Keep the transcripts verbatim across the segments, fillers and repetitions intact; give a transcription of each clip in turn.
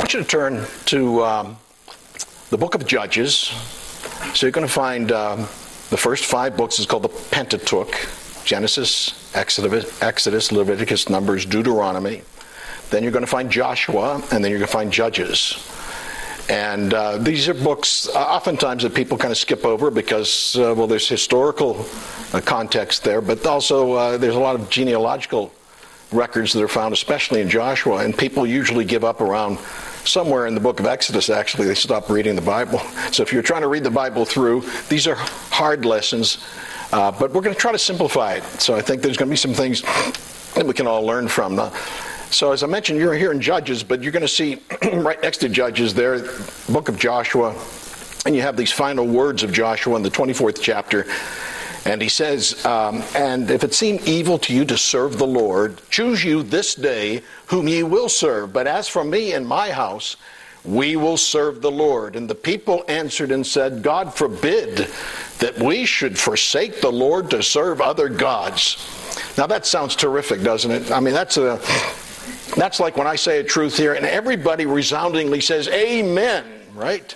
want you to turn to um, the book of Judges. So you're going to find um, the first five books is called the Pentateuch: Genesis, Exodus, Exodus, Leviticus, Numbers, Deuteronomy. Then you're going to find Joshua, and then you're going to find Judges. And uh, these are books uh, oftentimes that people kind of skip over because, uh, well, there's historical uh, context there, but also uh, there's a lot of genealogical records that are found, especially in Joshua, and people usually give up around somewhere in the book of Exodus. Actually, they stop reading the Bible. So if you're trying to read the Bible through, these are hard lessons, uh, but we're going to try to simplify it. So I think there's going to be some things that we can all learn from. Now, so as I mentioned, you're here in Judges, but you're going to see right next to Judges there, book of Joshua, and you have these final words of Joshua in the twenty-fourth chapter. And he says, um, and if it seem evil to you to serve the Lord, choose you this day whom ye will serve. But as for me and my house, we will serve the Lord. And the people answered and said, God forbid that we should forsake the Lord to serve other gods. Now that sounds terrific, doesn't it? I mean, that's a that's like when I say a truth here, and everybody resoundingly says, amen, right?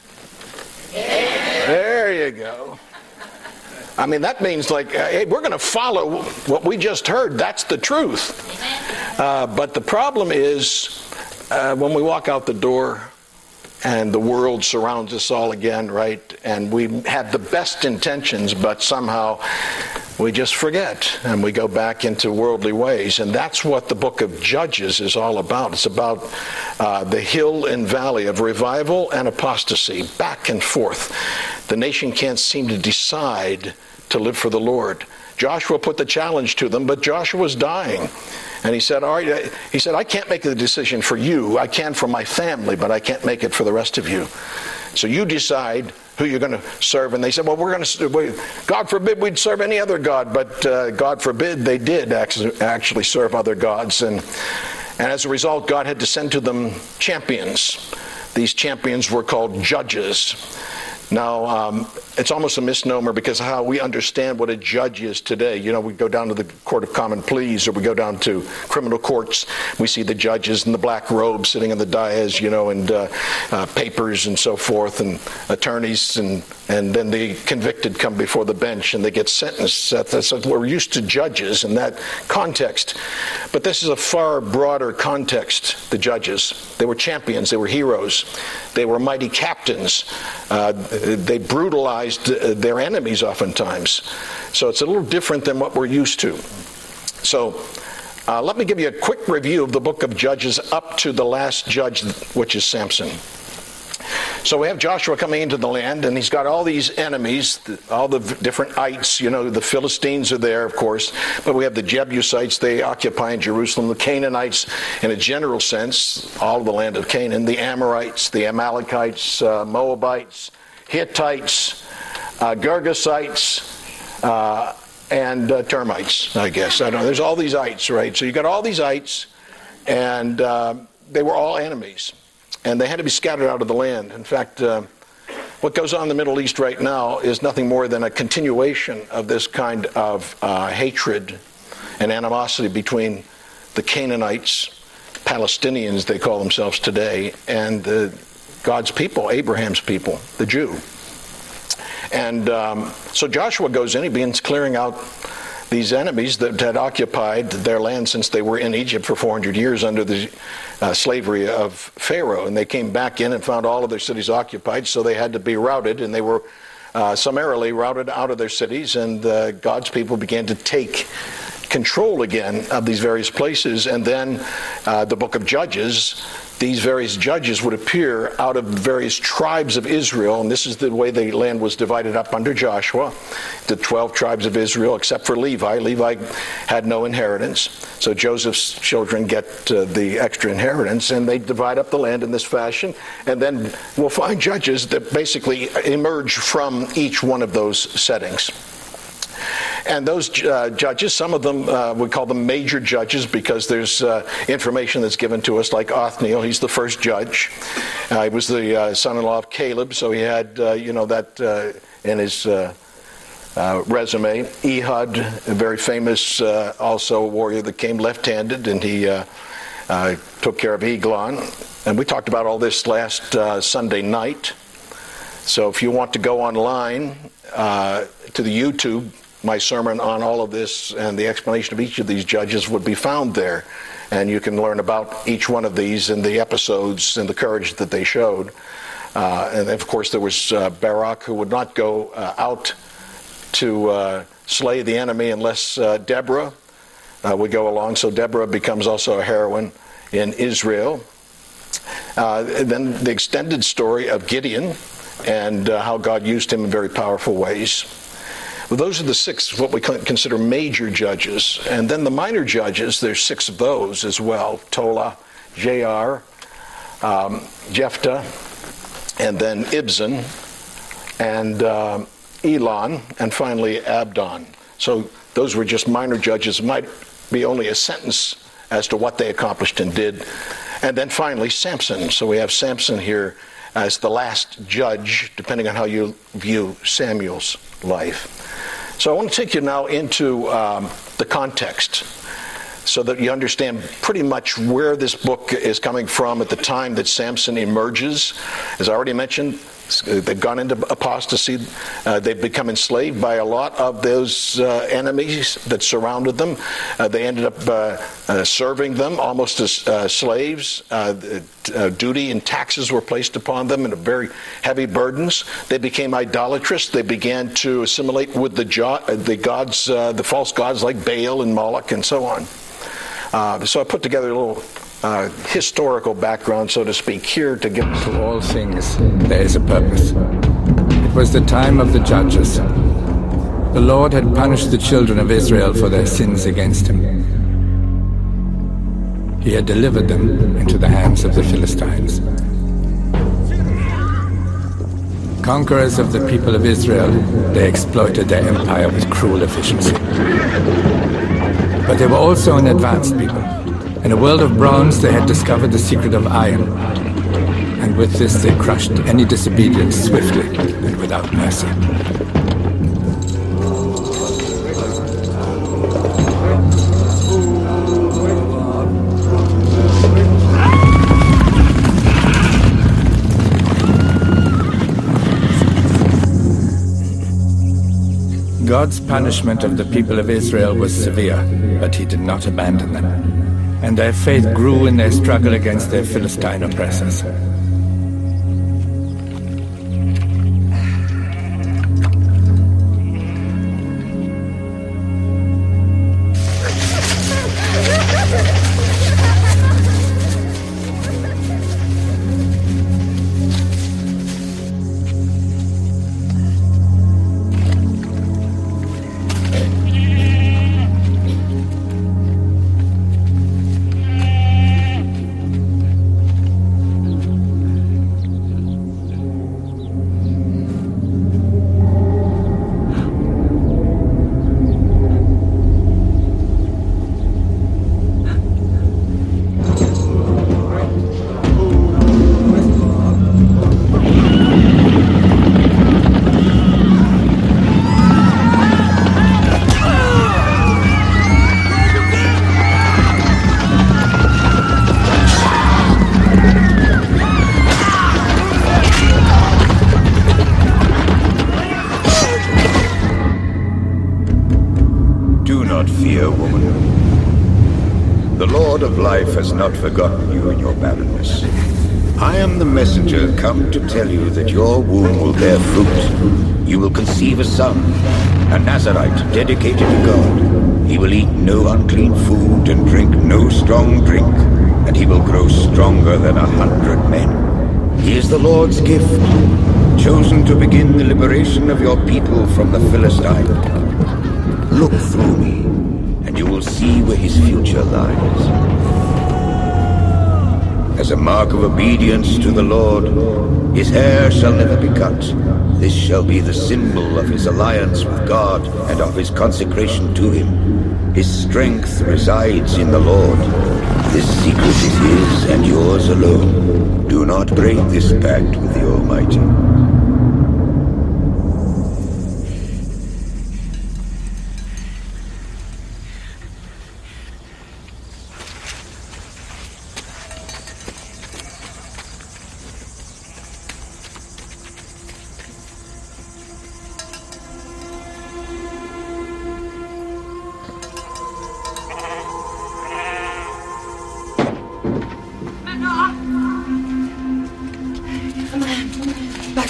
Amen. There you go. I mean, that means like, hey, we're going to follow what we just heard. That's the truth. Uh, but the problem is uh, when we walk out the door and the world surrounds us all again, right? And we have the best intentions, but somehow we just forget and we go back into worldly ways. And that's what the book of Judges is all about. It's about uh, the hill and valley of revival and apostasy, back and forth. The nation can't seem to decide to live for the Lord. Joshua put the challenge to them, but Joshua was dying. And he said, all right, he said, I can't make the decision for you. I can for my family, but I can't make it for the rest of you. So you decide who you're going to serve. And they said, well, we're going to, God forbid we'd serve any other god. But uh, God forbid they did actually serve other gods. And, and as a result, God had to send to them champions. These champions were called judges. Now, um, it's almost a misnomer because of how we understand what a judge is today. You know, we go down to the Court of Common Pleas or we go down to criminal courts. We see the judges in the black robes sitting in the dais, you know, and uh, uh, papers and so forth, and attorneys, and, and then the convicted come before the bench and they get sentenced. That's, we're used to judges in that context. But this is a far broader context, the judges. They were champions. They were heroes. They were mighty captains. Uh, they brutalized their enemies oftentimes. So it's a little different than what we're used to. So uh, let me give you a quick review of the book of Judges up to the last judge, which is Samson. So we have Joshua coming into the land, and he's got all these enemies, all the different ites. You know, the Philistines are there, of course, but we have the Jebusites. They occupy in Jerusalem. The Canaanites, in a general sense, all of the land of Canaan. The Amorites, the Amalekites, uh, Moabites, Hittites, uh, Girgasites, uh, and uh, termites, I guess. I don't know. There's all these ites, right? So you got all these ites, and uh, they were all enemies. And they had to be scattered out of the land. In fact, uh, what goes on in the Middle East right now is nothing more than a continuation of this kind of uh, hatred and animosity between the Canaanites, Palestinians they call themselves today, and uh, God's people, Abraham's people, the Jew. And um, so Joshua goes in, he begins clearing out these enemies that had occupied their land since they were in Egypt for four hundred years under the uh, slavery of Pharaoh. And they came back in and found all of their cities occupied, so they had to be routed, and they were uh, summarily routed out of their cities, and uh, God's people began to take control again of these various places. And then uh, the book of Judges, these various judges would appear out of various tribes of Israel, and this is the way the land was divided up under Joshua. The twelve tribes of Israel, except for Levi. Levi had no inheritance, so Joseph's children get uh, the extra inheritance, and they divide up the land in this fashion. And then we'll find judges that basically emerge from each one of those settings. And those uh, judges, some of them, uh, we call them major judges because there's uh, information that's given to us, like Othniel. He's the first judge. Uh, he was the uh, son-in-law of Caleb, so he had, uh, you know, that uh, in his uh, uh, resume. Ehud, a very famous, uh, also warrior that came left-handed, and he uh, uh, took care of Eglon. And we talked about all this last uh, Sunday night. So if you want to go online uh, to the YouTube, my sermon on all of this and the explanation of each of these judges would be found there. And you can learn about each one of these and the episodes and the courage that they showed. Uh, and of course there was uh, Barak, who would not go uh, out to uh, slay the enemy unless uh, Deborah uh, would go along. So Deborah becomes also a heroine in Israel. Uh, and then the extended story of Gideon and uh, how God used him in very powerful ways. Well, those are the six, what we consider major judges. And then the minor judges, there's six of those as well. Tola, Jair, um, Jephthah, and then Ibzan, and uh, Elon, and finally Abdon. So those were just minor judges. It might be only a sentence as to what they accomplished and did. And then finally Samson. So we have Samson here as the last judge, depending on how you view Samuel's life. So I want to take you now into um, the context so that you understand pretty much where this book is coming from at the time that Samson emerges. As I already mentioned, they've gone into apostasy. Uh, they've become enslaved by a lot of those uh, enemies that surrounded them. Uh, they ended up uh, uh, serving them almost as uh, slaves. Uh, uh, duty and taxes were placed upon them and very heavy burdens. They became idolatrous. They began to assimilate with the, jo- the gods, uh, the false gods like Baal and Moloch and so on. Uh, so I put together a little Uh, historical background, so to speak, here to give us. To all things there is a purpose. It was the time of the judges. The Lord had punished the children of Israel for their sins against him. He had delivered them into the hands of the Philistines. Conquerors of the people of Israel, they exploited their empire with cruel efficiency. But they were also an advanced people. In a world of bronze, they had discovered the secret of iron. And with this, they crushed any disobedience swiftly and without mercy. God's punishment of the people of Israel was severe, but he did not abandon them. And their faith grew in their struggle against their Philistine oppressors. Has not forgotten you in your barrenness. I am the messenger come to tell you that your womb will bear fruit. You will conceive a son, a Nazarite dedicated to God. He will eat no unclean food and drink no strong drink, and he will grow stronger than a hundred men. He is the Lord's gift, chosen to begin the liberation of your people from the Philistine. Look through me, and you will see where his future lies. As a mark of obedience to the Lord, his hair shall never be cut. This shall be the symbol of his alliance with God and of his consecration to him. His strength resides in the Lord. This secret is his and yours alone. Do not break this pact with the Almighty.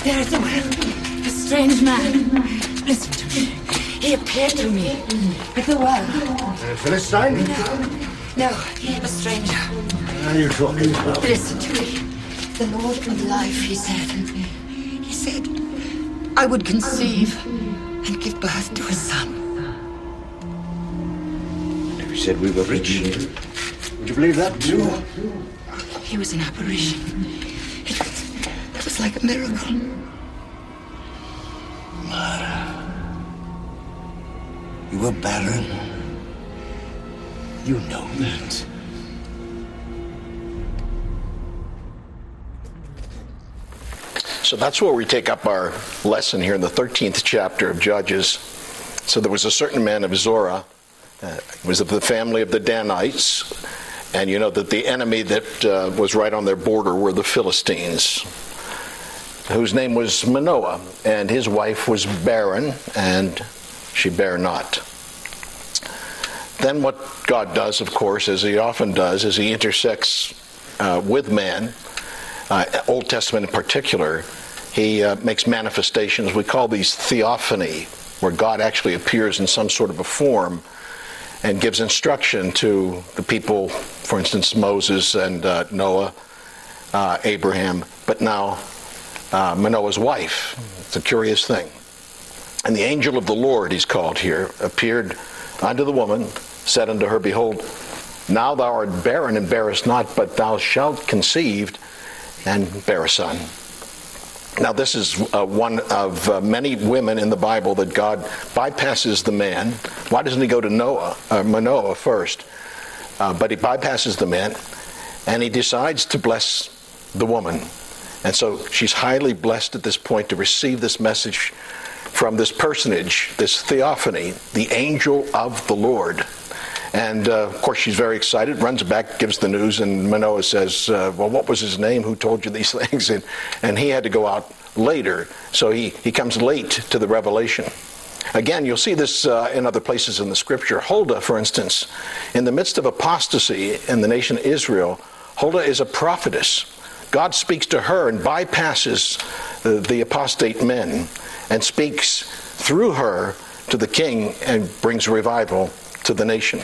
There's a well. A strange man. Listen to me. He appeared to me at the well. Uh, Philistine? No, no, a stranger. What are you talking about? Listen to me. The Lord from life, he said. He said, I would conceive and give birth to a son. You said we were rich. Would you believe that too? He was an apparition. It was, it was like a miracle. Mara, you were barren. You know that. So that's where we take up our lesson here in the thirteenth chapter of Judges. So there was a certain man of Zorah, uh, was of the family of the Danites, and you know that the enemy that uh, was right on their border were the Philistines, whose name was Manoah, and his wife was barren, and she bare not. Then what God does, of course, as he often does, is he intersects uh, with man, uh, Old Testament in particular. He uh, makes manifestations. We call these theophany, where God actually appears in some sort of a form and gives instruction to the people, for instance, Moses and uh, Noah, uh, Abraham, but now uh, Manoah's wife. It's a curious thing. And the angel of the Lord, he's called here, appeared unto the woman, said unto her, Behold, now thou art barren and bearest not, but thou shalt conceive and bear a son. Now this is uh, one of uh, many women in the Bible that God bypasses the man. Why doesn't he go to Noah, uh, Manoah first? Uh, but he bypasses the man, and he decides to bless the woman. And so she's highly blessed at this point to receive this message from this personage, this theophany, the angel of the Lord. And, uh, of course, she's very excited, runs back, gives the news, and Manoah says, uh, well, what was his name? Who told you these things? And, and he had to go out later, so he, he comes late to the revelation. Again, you'll see this uh, in other places in the Scripture. Huldah, for instance, in the midst of apostasy in the nation of Israel, Huldah is a prophetess. God speaks to her and bypasses the, the apostate men and speaks through her to the king and brings revival to the nation.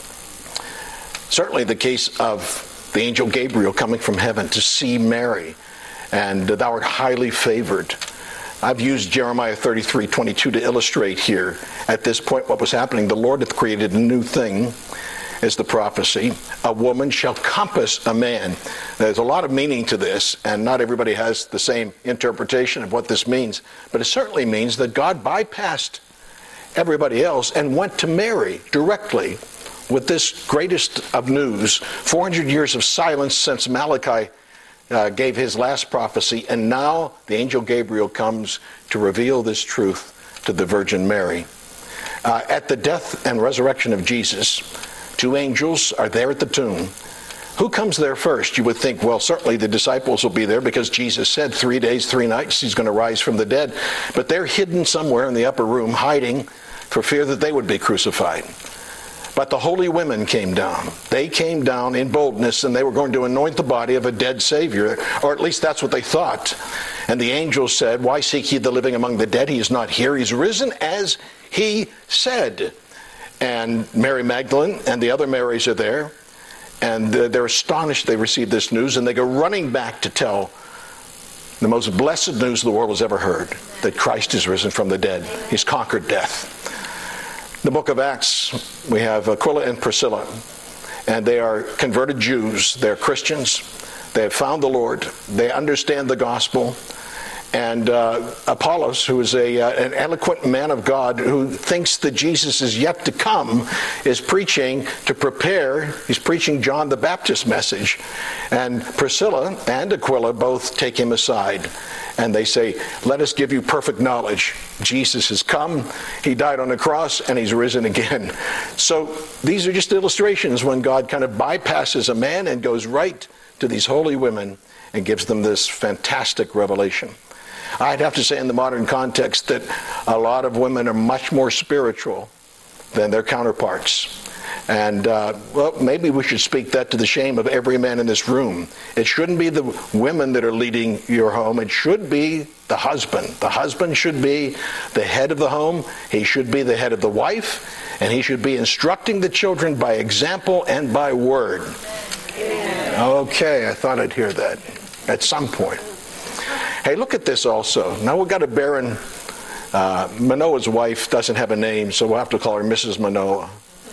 Certainly the case of the angel Gabriel coming from heaven to see Mary, and thou art highly favored. I've used Jeremiah thirty-three twenty-two to illustrate here at this point what was happening. The Lord hath created a new thing, is the prophecy. A woman shall compass a man. There's a lot of meaning to this, and not everybody has the same interpretation of what this means, but it certainly means that God bypassed everybody else and went to Mary directly with this greatest of news. four hundred years of silence since Malachi uh, gave his last prophecy, and now the angel Gabriel comes to reveal this truth to the Virgin Mary. Uh, at the death and resurrection of Jesus, two angels are there at the tomb. Who comes there first? You would think, well, certainly the disciples will be there because Jesus said three days, three nights, he's going to rise from the dead. But they're hidden somewhere in the upper room, hiding for fear that they would be crucified. But the holy women came down. They came down in boldness, and they were going to anoint the body of a dead Savior, or at least that's what they thought. And the angel said, Why seek ye the living among the dead? He is not here. He's risen as he said. And Mary Magdalene and the other Marys are there, and they're astonished they received this news, and they go running back to tell the most blessed news the world has ever heard, that Christ is risen from the dead. He's conquered death. In the book of Acts, we have Aquila and Priscilla, and they are converted Jews. They're Christians. They have found the Lord. They understand the gospel. And uh, Apollos, who is a, uh, an eloquent man of God who thinks that Jesus is yet to come, is preaching to prepare. He's preaching John the Baptist message. And Priscilla and Aquila both take him aside. And they say, let us give you perfect knowledge. Jesus has come, he died on the cross, and he's risen again. So these are just illustrations when God kind of bypasses a man and goes right to these holy women and gives them this fantastic revelation. I'd have to say in the modern context that a lot of women are much more spiritual than their counterparts. And, uh, well, maybe we should speak that to the shame of every man in this room. It shouldn't be the women that are leading your home. It should be the husband. The husband should be the head of the home. He should be the head of the wife. And he should be instructing the children by example and by word. Okay, I thought I'd hear that at some point. Hey, look at this also. Now we've got a barren, uh, Manoah's wife doesn't have a name, so we'll have to call her Missus Manoah.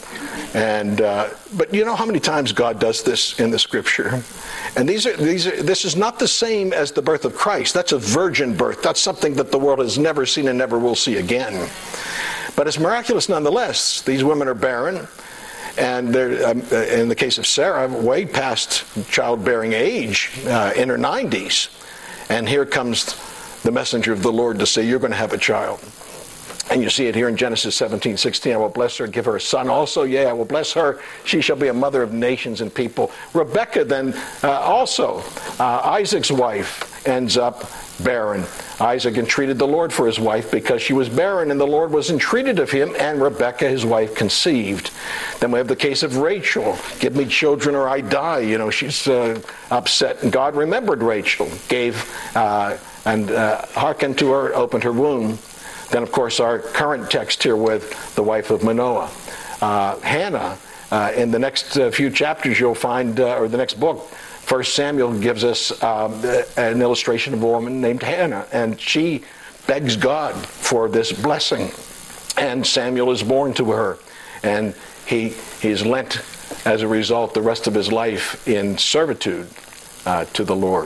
And uh, but you know how many times God does this in the Scripture? And these are these are this is not the same as the birth of Christ. That's a virgin birth. That's something that the world has never seen and never will see again. But it's miraculous nonetheless. These women are barren, and they're um, in the case of Sarah, way past childbearing age, uh, in her nineties. And here comes the messenger of the Lord to say, "You're going to have a child." And you see it here in Genesis seventeen sixteen. "I will bless her, give her a son also. Yea, I will bless her. She shall be a mother of nations and people." Rebekah then uh, also, uh, Isaac's wife, ends up barren. Isaac entreated the Lord for his wife because she was barren, and the Lord was entreated of him, and Rebekah, his wife, conceived. Then we have the case of Rachel. "Give me children or I die." You know, she's uh, upset. And God remembered Rachel, gave uh, and uh, hearkened to her, opened her womb. Then, of course, our current text here with the wife of Manoah. Uh, Hannah, uh, in the next uh, few chapters you'll find, uh, or the next book, First Samuel gives us um, an illustration of a woman named Hannah. And she begs God for this blessing. And Samuel is born to her. And he, he is lent, as a result, the rest of his life in servitude uh, to the Lord.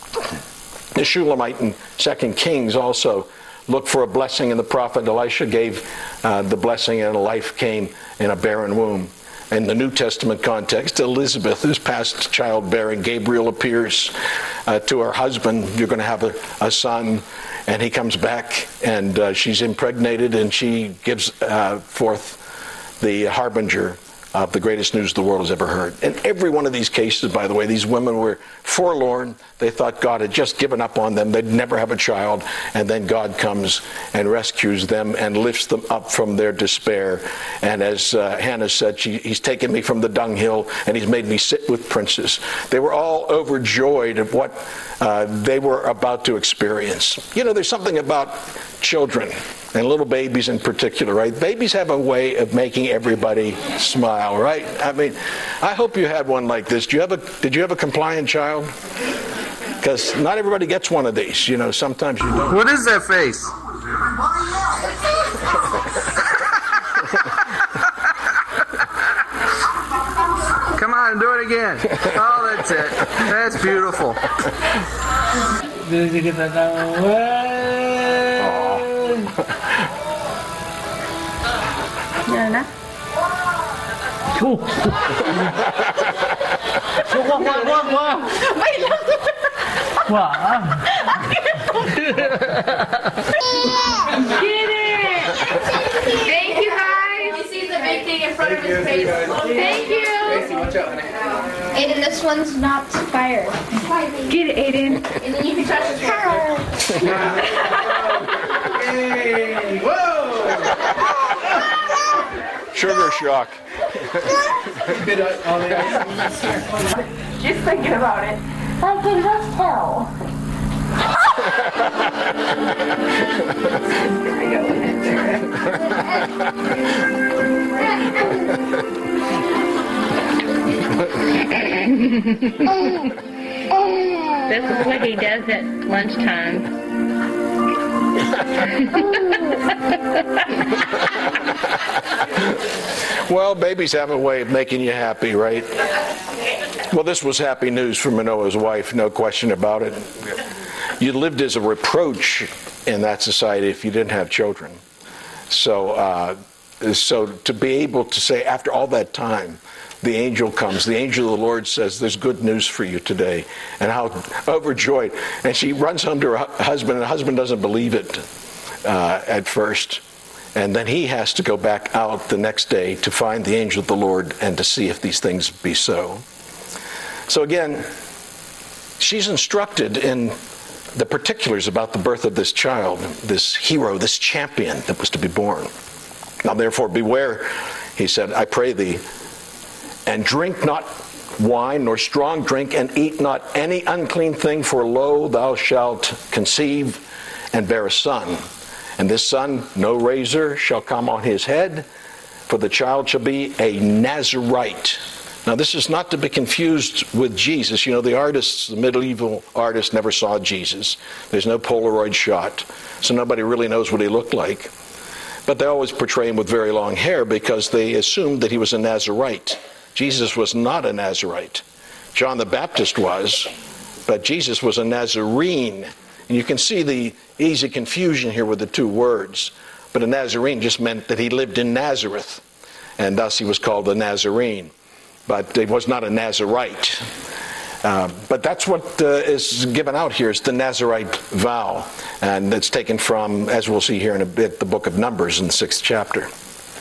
The Shulamite in Second Kings also looked for a blessing, and the prophet Elisha gave uh, the blessing, and life came in a barren womb. In the New Testament context, Elizabeth is past childbearing. Gabriel appears uh, to her husband. "You're going to have a, a son." And he comes back, and uh, she's impregnated, and she gives uh, forth the harbinger of the greatest news the world has ever heard. In every one of these cases, by the way, these women were forlorn. They thought God had just given up on them. They'd never have a child. And then God comes and rescues them and lifts them up from their despair. And as uh, Hannah said, she, he's taken me from the dunghill and he's made me sit with princes. They were all overjoyed at what uh, they were about to experience. You know, there's something about children, and little babies in particular, right? Babies have a way of making everybody smile, right? I mean, I hope you had one like this. Do you have a, did you have a compliant child? Because not everybody gets one of these. You know, sometimes you don't. What is that face? Come on, do it again. Oh, that's it. That's beautiful. Nana. Thank you, guys. You see the big thing in front of his face. Thank you. Aiden, this one's not fired. Get it, Aiden. And then you can touch his hair. Hey, whoa! Sugar shock. Just thinking about it. I can just tell. This is what he does at lunchtime. Well, babies have a way of making you happy, right? Well, this was happy news for Manoah's wife, no question about it. You lived as a reproach in that society if you didn't have children. So, uh, so to be able to say, after all that time, the angel comes, the angel of the Lord says, "There's good news for you today," and how overjoyed. And she runs home to her husband, and the husband doesn't believe it uh, at first. And then he has to go back out the next day to find the angel of the Lord and to see if these things be so. So again, she's instructed in the particulars about the birth of this child, this hero, this champion that was to be born. "Now therefore beware," he said, "I pray thee, And drink not wine nor strong drink, and eat not any unclean thing, for lo, thou shalt conceive and bear a son. And this son, no razor shall come on his head, for the child shall be a Nazarite. Now, this is not to be confused with Jesus. You know, the artists, the medieval artists, never saw Jesus. There's no Polaroid shot, so nobody really knows what he looked like. But they always portray him with very long hair because they assumed that he was a Nazarite. Jesus was not a Nazarite. John the Baptist was, but Jesus was a Nazarene. And you can see the easy confusion here with the two words. But a Nazarene just meant that he lived in Nazareth, and thus he was called a Nazarene. But he was not a Nazarite. Uh, but that's what uh, is given out here, is the Nazarite vow. And it's taken from, as we'll see here in a bit, the book of Numbers in the sixth chapter.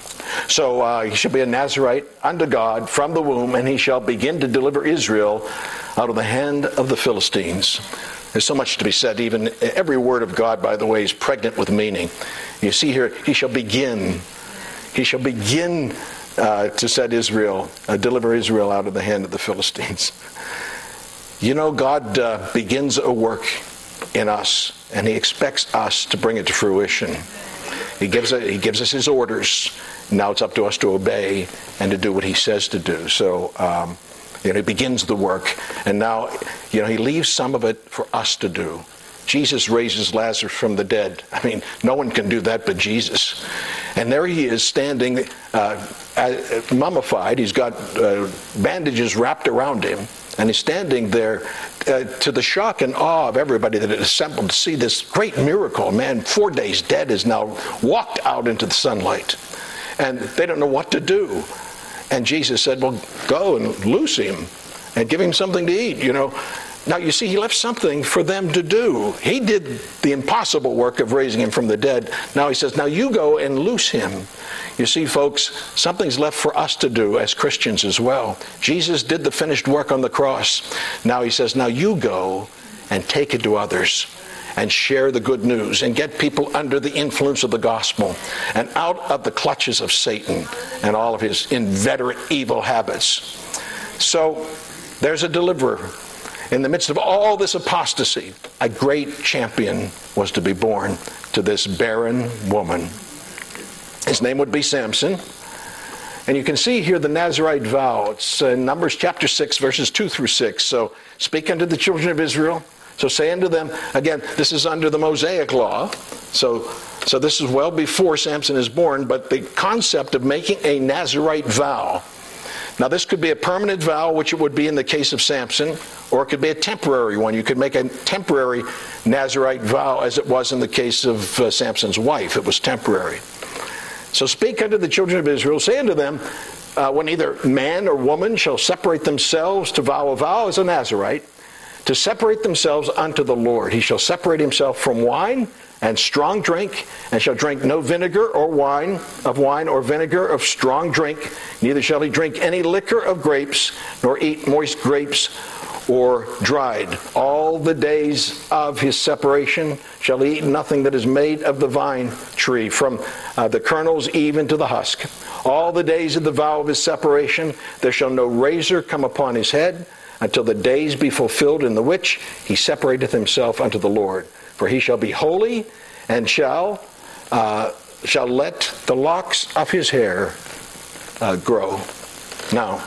So uh, he shall be a Nazarite unto God from the womb, and he shall begin to deliver Israel out of the hand of the Philistines. There's so much to be said. Even every word of God, by the way, is pregnant with meaning. You see here, he shall begin. He shall begin uh, to set Israel, uh, deliver Israel out of the hand of the Philistines. You know, God uh, begins a work in us, and he expects us to bring it to fruition. He gives, a, he gives us his orders. Now it's up to us to obey and to do what he says to do. So, um, you know, he begins the work, and now, you know, he leaves some of it for us to do. Jesus raises Lazarus from the dead. I mean, no one can do that but Jesus. And there he is standing, uh, mummified. He's got uh, bandages wrapped around him, and he's standing there uh, to the shock and awe of everybody that had assembled to see this great miracle. A man four days dead is now walked out into the sunlight, and they don't know what to do. And Jesus said, well, go and loose him and give him something to eat, you know. Now, you see, he left something for them to do. He did the impossible work of raising him from the dead. Now he says, now you go and loose him. You see, folks, something's left for us to do as Christians as well. Jesus did the finished work on the cross. Now he says, now you go and take it to others and share the good news and get people under the influence of the gospel and out of the clutches of Satan and all of his inveterate evil habits. So there's a deliverer. In the midst of all this apostasy, a great champion was to be born to this barren woman. His name would be Samson. And you can see here the Nazarite vow. It's in Numbers chapter six, verses two through six. So, speak unto the children of Israel. So say unto them, again, this is under the Mosaic law. So, so this is well before Samson is born, but the concept of making a Nazarite vow. Now, this could be a permanent vow, which it would be in the case of Samson, or it could be a temporary one. You could make a temporary Nazarite vow, as it was in the case of uh, Samson's wife. It was temporary. So speak unto the children of Israel, say unto them, uh, when either man or woman shall separate themselves to vow a vow as a Nazarite, to separate themselves unto the Lord. He shall separate himself from wine and strong drink, and shall drink no vinegar or wine of wine or vinegar of strong drink, neither shall he drink any liquor of grapes, nor eat moist grapes or dried. All the days of his separation shall he eat nothing that is made of the vine tree, from uh, the kernels even to the husk. All the days of the vow of his separation, there shall no razor come upon his head, until the days be fulfilled in the which he separateth himself unto the Lord. For he shall be holy, and shall uh, shall let the locks of his hair uh, grow. Now,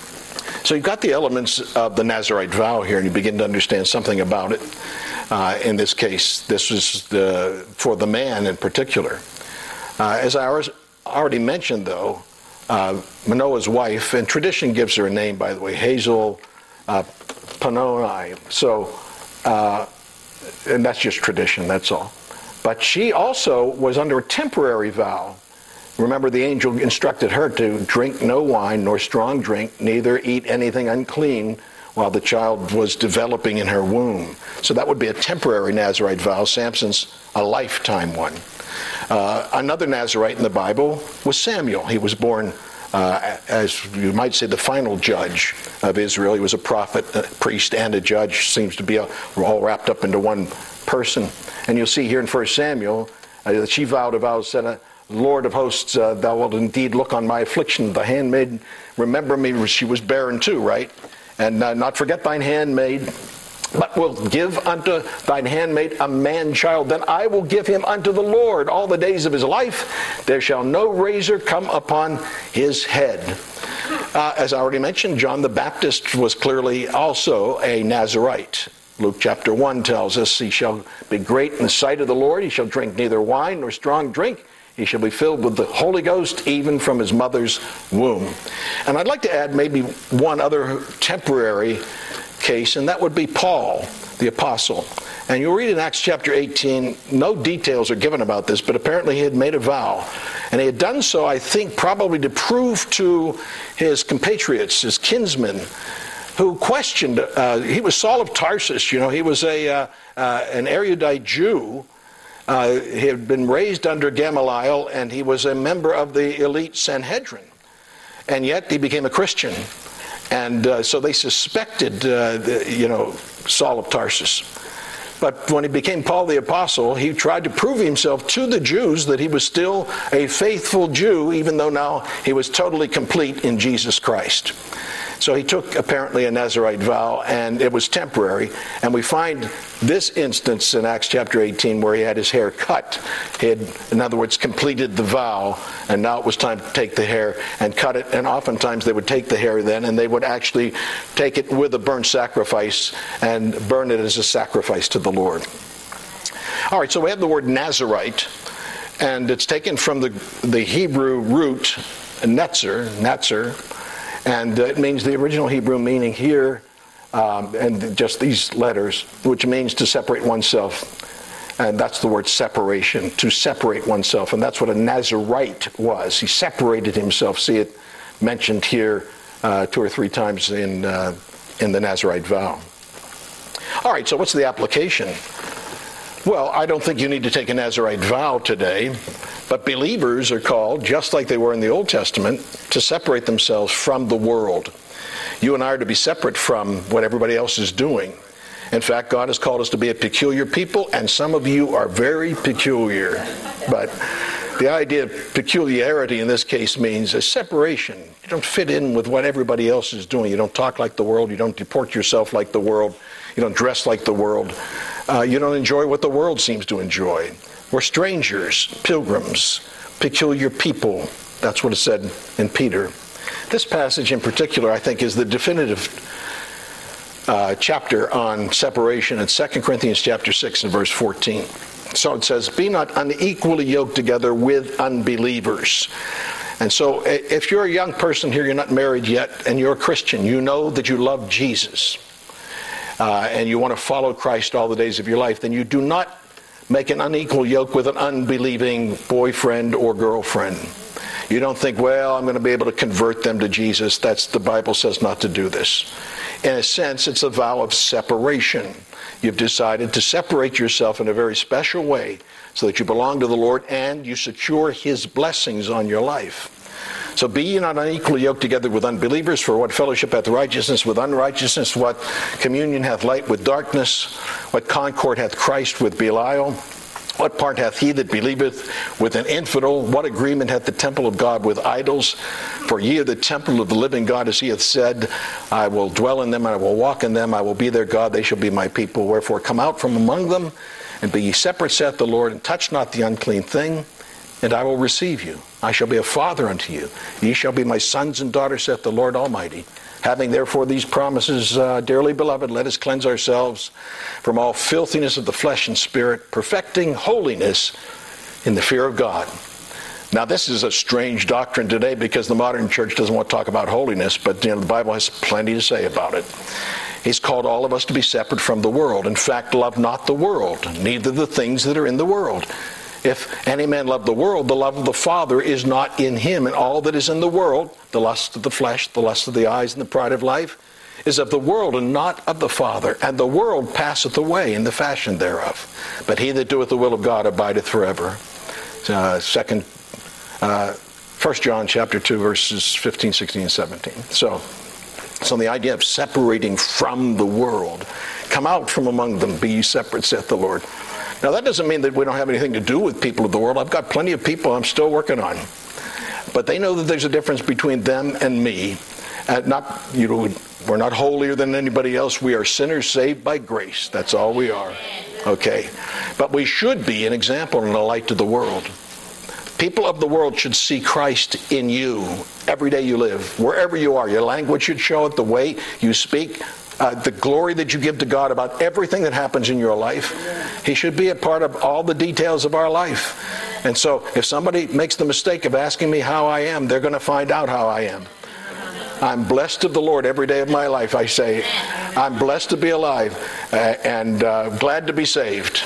so you've got the elements of the Nazarite vow here, and you begin to understand something about it. Uh, in this case, this is the, for the man in particular. Uh, as I already mentioned, though, uh, Manoah's wife, and tradition gives her a name, by the way, Hazel uh, Panoni. So. Uh, And that's just tradition, that's all. But she also was under a temporary vow. Remember, the angel instructed her to drink no wine nor strong drink, neither eat anything unclean while the child was developing in her womb. So that would be a temporary Nazarite vow. Samson's a lifetime one. Uh, another Nazarite in the Bible was Samuel. He was born Uh, as you might say, the final judge of Israel. He was a prophet, a priest, and a judge. Seems to be a, all wrapped up into one person. And you'll see here in First Samuel uh, that she vowed a vow, said, Lord of hosts, uh, thou wilt indeed look on my affliction. The handmaid, remember me, she was barren too, right? And uh, not forget thine handmaid, but will give unto thine handmaid a man-child. Then I will give him unto the Lord all the days of his life. There shall no razor come upon his head. Uh, as I already mentioned, John the Baptist was clearly also a Nazirite. Luke chapter one tells us, he shall be great in the sight of the Lord. He shall drink neither wine nor strong drink. He shall be filled with the Holy Ghost even from his mother's womb. And I'd like to add maybe one other temporary case, and that would be Paul, the apostle. And you'll read in Acts chapter eighteen, no details are given about this, but apparently he had made a vow. And he had done so, I think, probably to prove to his compatriots, his kinsmen, who questioned, uh, he was Saul of Tarsus, you know, he was a uh, uh, an erudite Jew. Uh, he had been raised under Gamaliel, and he was a member of the elite Sanhedrin. And yet he became a Christian. And uh, so they suspected, uh, the, you know, Saul of Tarsus. But when he became Paul the Apostle, he tried to prove himself to the Jews that he was still a faithful Jew, even though now he was totally complete in Jesus Christ. So he took apparently a Nazirite vow, and it was temporary. And we find this instance in Acts chapter eighteen where he had his hair cut. He had, in other words, completed the vow, and now it was time to take the hair and cut it. And oftentimes they would take the hair then, and they would actually take it with a burnt sacrifice and burn it as a sacrifice to the Lord. All right, so we have the word Nazirite, and it's taken from the, the Hebrew root netzer, netzer, and it means the original Hebrew meaning here, um, and just these letters, which means to separate oneself. And that's the word separation, to separate oneself. And that's what a Nazirite was. He separated himself. See it mentioned here uh, two or three times in, uh, in the Nazirite vow. All right, so what's the application? Well, I don't think you need to take a Nazirite vow today, but believers are called, just like they were in the Old Testament, to separate themselves from the world. You and I are to be separate from what everybody else is doing. In fact, God has called us to be a peculiar people, and some of you are very peculiar. But the idea of peculiarity in this case means a separation. You don't fit in with what everybody else is doing. You don't talk like the world. You don't deport yourself like the world. You don't dress like the world. Uh, you don't enjoy what the world seems to enjoy. We're strangers, pilgrims, peculiar people. That's what it said in Peter. This passage in particular, I think, is the definitive uh, chapter on separation in Second Corinthians chapter six and verse fourteen. So it says, be not unequally yoked together with unbelievers. And so if you're a young person here, you're not married yet, and you're a Christian, you know that you love Jesus, uh, and you want to follow Christ all the days of your life, then you do not make an unequal yoke with an unbelieving boyfriend or girlfriend. You don't think, well, I'm going to be able to convert them to Jesus. That's, the Bible says not to do this. In a sense, it's a vow of separation. You've decided to separate yourself in a very special way so that you belong to the Lord and you secure His blessings on your life. So be ye not unequally yoked together with unbelievers, for what fellowship hath righteousness with unrighteousness? What communion hath light with darkness? What concord hath Christ with Belial? What part hath he that believeth with an infidel? What agreement hath the temple of God with idols? For ye are the temple of the living God, as he hath said, I will dwell in them, and I will walk in them, I will be their God, they shall be my people. Wherefore come out from among them, and be ye separate, saith the Lord, and touch not the unclean thing, and I will receive you. I shall be a father unto you. Ye shall be my sons and daughters, saith the Lord Almighty. Having therefore these promises, uh, dearly beloved, let us cleanse ourselves from all filthiness of the flesh and spirit, perfecting holiness in the fear of God. Now this is a strange doctrine today because the modern church doesn't want to talk about holiness, but you know, the Bible has plenty to say about it. He's called all of us to be separate from the world. In fact, love not the world, neither the things that are in the world. If any man love the world, the love of the Father is not in him. And all that is in the world, the lust of the flesh, the lust of the eyes, and the pride of life, is of the world and not of the Father. And the world passeth away in the fashion thereof. But he that doeth the will of God abideth forever. Uh, second, uh, First John chapter two, verses fifteen, sixteen, and seventeen. So, so the idea of separating from the world. Come out from among them, be ye separate, saith the Lord. Now, that doesn't mean that we don't have anything to do with people of the world. I've got plenty of people I'm still working on. But they know that there's a difference between them and me. Uh, not, you know, we're not holier than anybody else. We are sinners saved by grace. That's all we are. Okay. But we should be an example and a light to the world. People of the world should see Christ in you every day you live, wherever you are. Your language should show it, the way you speak, uh, the glory that you give to God about everything that happens in your life. He should be a part of all the details of our life. And so if somebody makes the mistake of asking me how I am, they're going to find out how I am. I'm blessed of the Lord every day of my life, I say. I'm blessed to be alive uh, and uh, glad to be saved.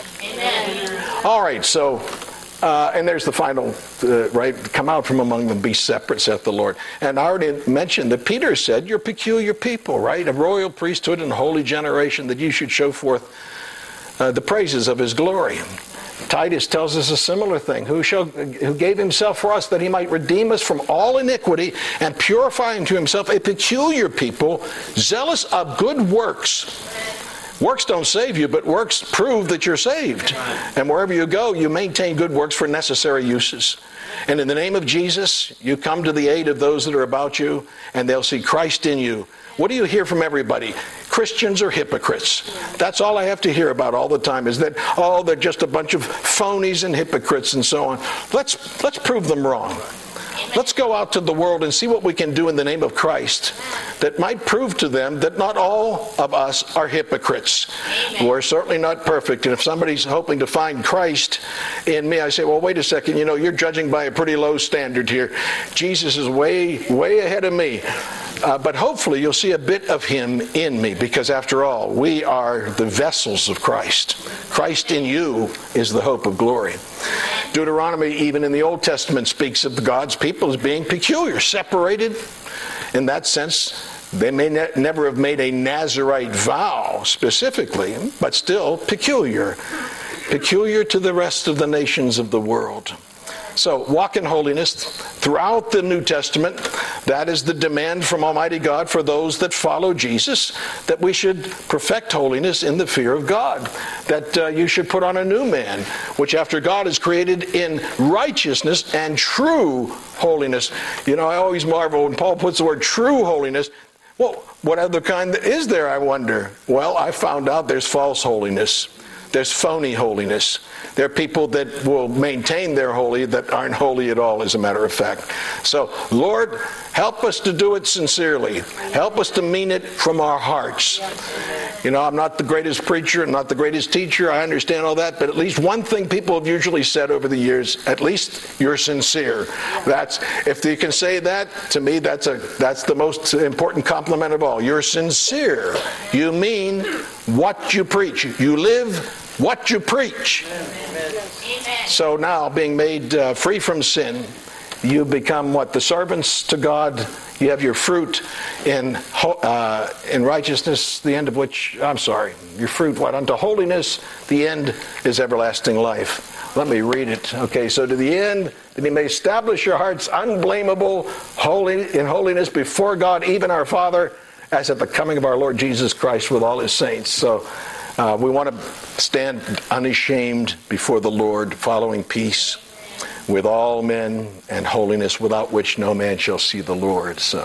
Amen. All right, so... Uh, and there's the final, uh, right? Come out from among them, be separate, saith the Lord. And I already mentioned that Peter said, you're peculiar people, right? A royal priesthood and a holy generation, that you should show forth uh, the praises of his glory. Titus tells us a similar thing. Who, shall, who gave himself for us that he might redeem us from all iniquity and purify unto himself a peculiar people, zealous of good works. Works don't save you, but works prove that you're saved. And wherever you go, you maintain good works for necessary uses. And in the name of Jesus, you come to the aid of those that are about you, and they'll see Christ in you. What do you hear from everybody? Christians are hypocrites. That's all I have to hear about all the time, is that, oh, they're just a bunch of phonies and hypocrites and so on. Let's, let's prove them wrong. Let's go out to the world and see what we can do in the name of Christ that might prove to them that not all of us are hypocrites. We're certainly not perfect. And if somebody's hoping to find Christ in me, I say, well, wait a second, you know, you're judging by a pretty low standard here. Jesus is way, way ahead of me. Uh, but hopefully you'll see a bit of him in me, because after all, we are the vessels of Christ. Christ in you is the hope of glory. Deuteronomy, even in the Old Testament, speaks of God's people as being peculiar, separated. In that sense, they may ne- never have made a Nazirite vow specifically, but still peculiar. Peculiar to the rest of the nations of the world. So, walk in holiness throughout the New Testament. That is the demand from Almighty God for those that follow Jesus, that we should perfect holiness in the fear of God. That uh, you should put on a new man, which after God is created in righteousness and true holiness. You know, I always marvel when Paul puts the word true holiness. Well, what other kind is there, I wonder? Well, I found out there's false holiness. There's phony holiness. There are people that will maintain their holy that aren't holy at all, as a matter of fact. So, Lord, help us to do it sincerely. Help us to mean it from our hearts. You know, I'm not the greatest preacher, I'm not the greatest teacher, I understand all that, but at least one thing people have usually said over the years, at least you're sincere. That's, if you can say that, to me, that's a that's the most important compliment of all. You're sincere. You mean what you preach. You live what you preach. Amen. So now, being made uh, free from sin, you become what? The servants to God. You have your fruit in uh, in righteousness, the end of which, I'm sorry, your fruit, what? Unto holiness, the end is everlasting life. Let me read it. Okay, so to the end, that he may establish your hearts unblameable holy in holiness before God, even our Father, as at the coming of our Lord Jesus Christ with all his saints. So uh, we want to stand unashamed before the Lord, following peace with all men and holiness, without which no man shall see the Lord. So,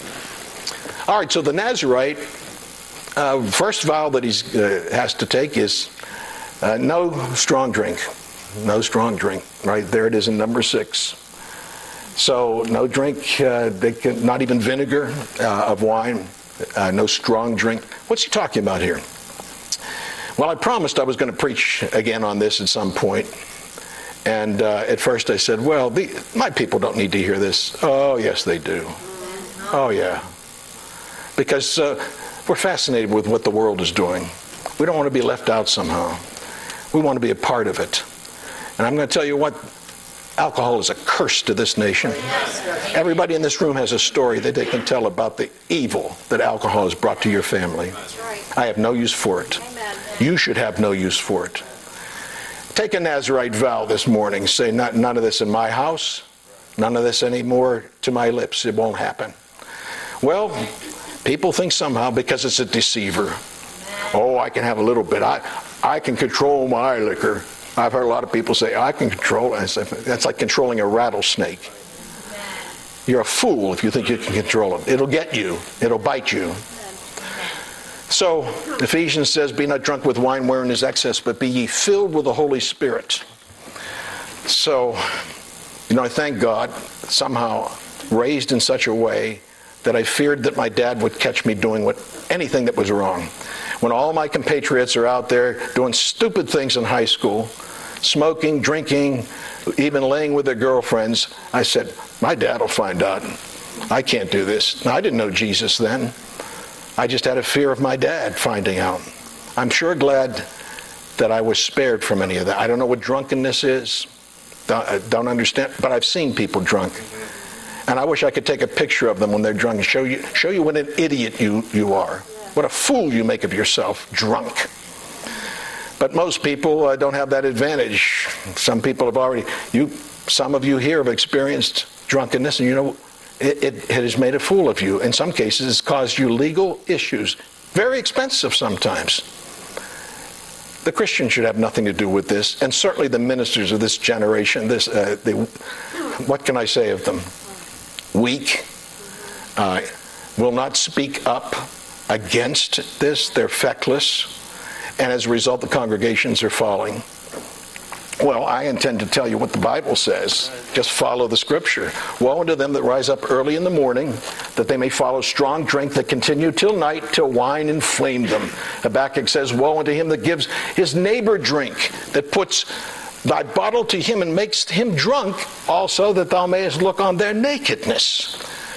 all right, so the Nazirite, uh, first vow that he uh, has to take is uh, no strong drink. No strong drink. Right there it is in number six. So no drink, uh, they can, not even vinegar uh, of wine, uh, no strong drink. What's he talking about here? Well, I promised I was going to preach again on this at some point. And uh, at first I said, well, the, my people don't need to hear this. Oh, yes, they do. Oh, yeah. Because uh, we're fascinated with what the world is doing. We don't want to be left out somehow. We want to be a part of it. And I'm going to tell you what, alcohol is a curse to this nation. Everybody in this room has a story that they can tell about the evil that alcohol has brought to your family. I have no use for it. You should have no use for it. Take a Nazirite vow this morning. Say, not, none of this in my house. None of this anymore to my lips. It won't happen. Well, people think somehow because it's a deceiver. Oh, I can have a little bit. I, I can control my liquor. I've heard a lot of people say, I can control it. I say, that's like controlling a rattlesnake. You're a fool if you think you can control it. It'll get you. It'll bite you. So Ephesians says, be not drunk with wine wherein is excess, but be ye filled with the Holy Spirit. So, you know, I thank God, somehow raised in such a way that I feared that my dad would catch me doing what anything that was wrong. When all my compatriots are out there doing stupid things in high school, smoking, drinking, even laying with their girlfriends, I said, my dad will find out. I can't do this. Now, I didn't know Jesus then. I just had a fear of my dad finding out. I'm sure glad that I was spared from any of that. I don't know what drunkenness is. Don't, don't understand. But I've seen people drunk. And I wish I could take a picture of them when they're drunk and show you, show you what an idiot you, you are. What a fool you make of yourself, drunk. But most people uh, don't have that advantage. Some people have already, you, some of you here have experienced drunkenness, and you know, it, it, it has made a fool of you. In some cases, it's caused you legal issues. Very expensive sometimes. The Christian should have nothing to do with this, and certainly the ministers of this generation, this, uh, they, what can I say of them? Weak, uh, will not speak up against this. They're feckless, and as a result, the congregations are falling. Well, I intend to tell you what the Bible says. Just follow the Scripture. Woe unto them that rise up early in the morning, that they may follow strong drink that continue till night, till wine inflame them. Habakkuk says, woe unto him that gives his neighbor drink, that puts thy bottle to him and makes him drunk, also that thou mayest look on their nakedness.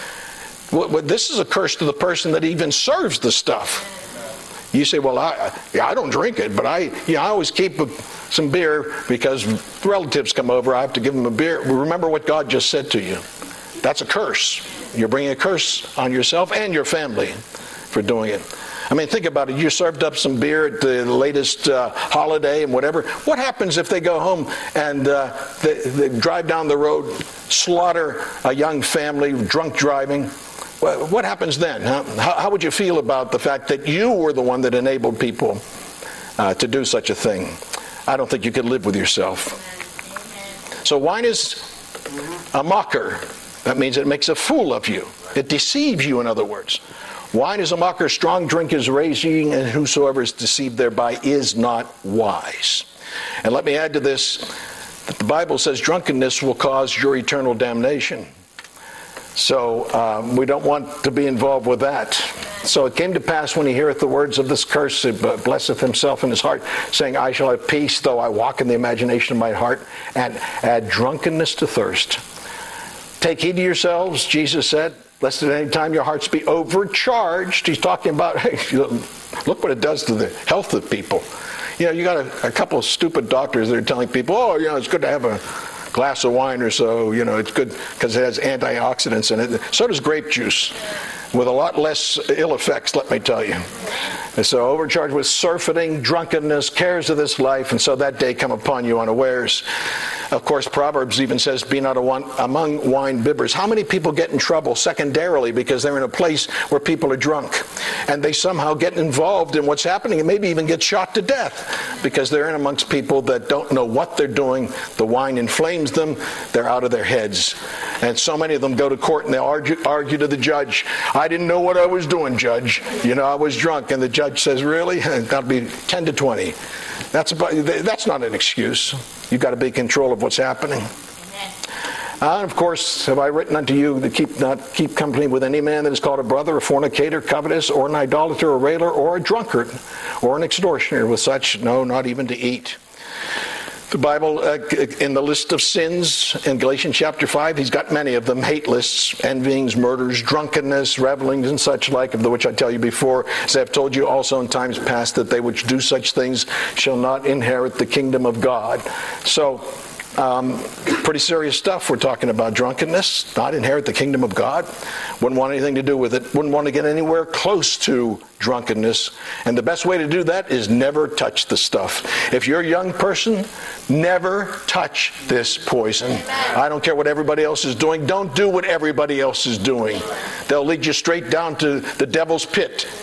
This is a curse to the person that even serves the stuff. You say, well, I, yeah, I don't drink it, but I, yeah, I always keep a, some beer because relatives come over. I have to give them a beer. Remember what God just said to you. That's a curse. You're bringing a curse on yourself and your family for doing it. I mean, think about it. You served up some beer at the latest uh, holiday and whatever. What happens if they go home and uh, they, they drive down the road, slaughter a young family, drunk driving? What happens then? Huh? How, how would you feel about the fact that you were the one that enabled people uh, to do such a thing? I don't think you could live with yourself. So wine is a mocker. That means it makes a fool of you. It deceives you, in other words. Wine is a mocker, strong drink is raging, and whosoever is deceived thereby is not wise. And let me add to this, that the Bible says drunkenness will cause your eternal damnation. So um, we don't want to be involved with that. So it came to pass when he heareth the words of this curse, it blesseth himself in his heart, saying, I shall have peace, though I walk in the imagination of my heart, and add drunkenness to thirst. Take heed to yourselves, Jesus said, lest at any time your hearts be overcharged. He's talking about, hey, look what it does to the health of people. You know, you got a, a couple of stupid doctors that are telling people, oh, you know, it's good to have a glass of wine or so, you know, it's good because it has antioxidants in it. So does grape juice, with a lot less ill effects, let me tell you. And so overcharged with surfeiting, drunkenness, cares of this life, and so that day come upon you unawares. Of course, Proverbs even says, be not a one, among wine bibbers. How many people get in trouble secondarily because they're in a place where people are drunk, and they somehow get involved in what's happening and maybe even get shot to death because they're in amongst people that don't know what they're doing. The wine inflames them. They're out of their heads. And so many of them go to court and they argue, argue to the judge, I didn't know what I was doing, Judge. You know, I was drunk. And the judge says, really? That'll be ten to twenty. That's about, that's not an excuse. You've got to be in control of what's happening. Uh, and of course, have I written unto you to keep not keep company with any man that is called a brother, a fornicator, covetous, or an idolater, a railer, or a drunkard, or an extortioner. With such, no, not even to eat. The Bible, uh, in the list of sins in Galatians chapter five, he's got many of them, hate lists, envyings, murders, drunkenness, revelings, and such like, of the which I tell you before, as I have told you also in times past, that they which do such things shall not inherit the kingdom of God. So, Um, pretty serious stuff. We're talking about drunkenness, not inherit the kingdom of God. Wouldn't want anything to do with it. Wouldn't want to get anywhere close to drunkenness. And the best way to do that is never touch the stuff. If you're a young person, never touch this poison. I don't care what everybody else is doing. Don't do what everybody else is doing. They'll lead you straight down to the devil's pit.